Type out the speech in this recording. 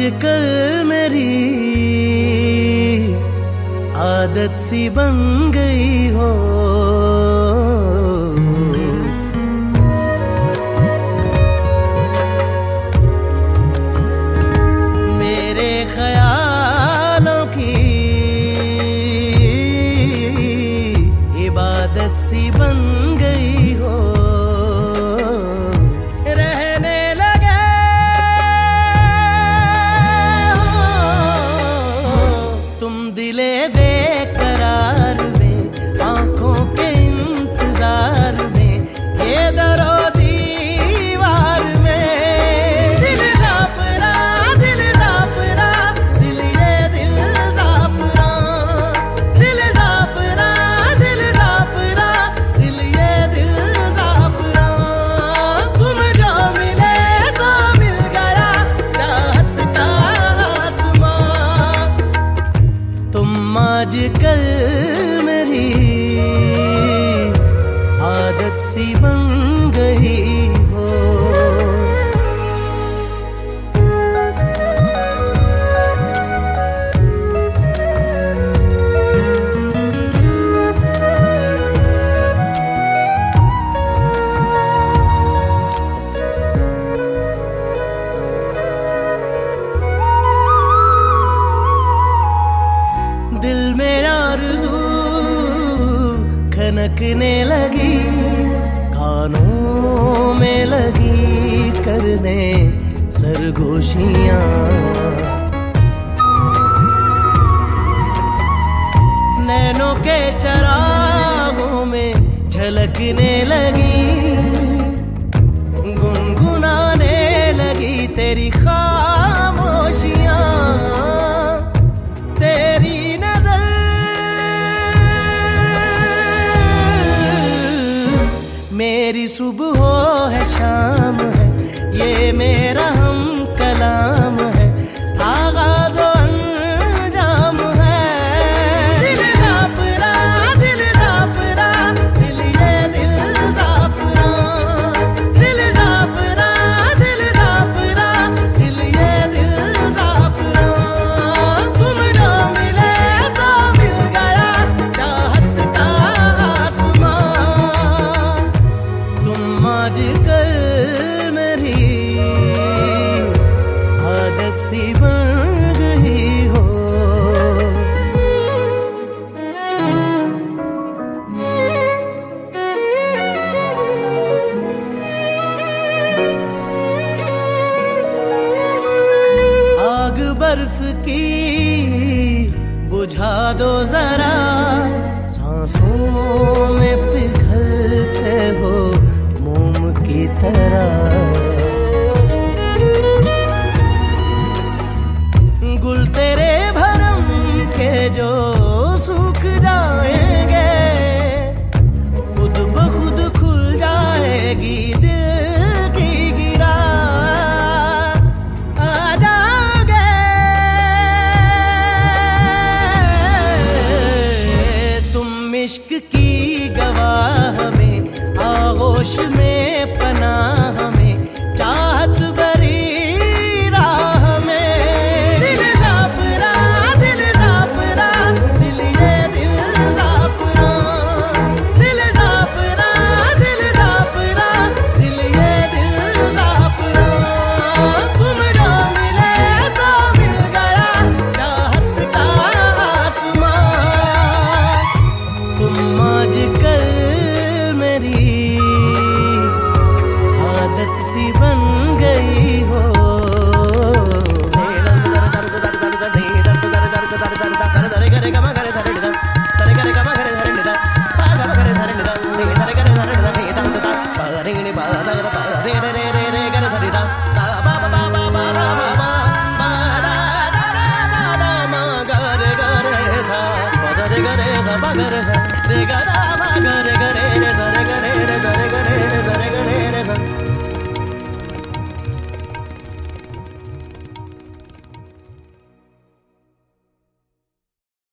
आजकल मेरी आदत सी बन गई हो, मेरे ख्यालों की इबादत सी बन गई हो। रहने लगे हो तुम दिले बेकरार में, आंखों के इंतजार में, ये दरो दीवार में। दिल जाफरा, दिल जाफरा, दिल ये दिल जाफरा, दिल जाफरा, दिल जाफरा, दिल ये दिल जाफरा। तुम जो मिले तो मिल गया चाहत का आसमां। तुम आजकल मेरी आदत सी बन गई हो। दिल में आरज़ू खनकने लगी, कानों में लगी करने सरगोशियां। नैनों के चरागों में झलकने लगी, गुनगुनाने लगी तेरी खामोशियां। तेरी नजर मेरी सुबह है शाम है, ये मेरा हम कलाम है, आगाज़ और अंजाम है। दिल जाफरा, दिल जाफरा, दिल ये दिल जाफरा, दिल जाफरा, दिल जाफरा, दिल ये दिल जाफरा। तुम जो मिले तो मिल गया चाहत का आसमां। तुम आजकल मेरी आदत सी बन गई हो। आग बर्फ की बुझा दो जरा, सांसों में पिघलते हो मोम की तरह। गुल तेरे भरम के जो सूख जाएंगे, खुद ब खुद खुल जाएगी दिल की गिरा। आ जाओगे तुम इश्क की गवाह में, आगोश में पनाह में, चाहत भरी राह में। दिल जाफरा, दिल जाफरा, दिल ये दिल जाफरा, दिल जाफरा, दिल जाफरा, दिल ये दिल जाफरा। तुम जो मिले तो मिल गया चाहत का आसमां। तुम आजकल मेरी आदत सी बन गई हो। रे गा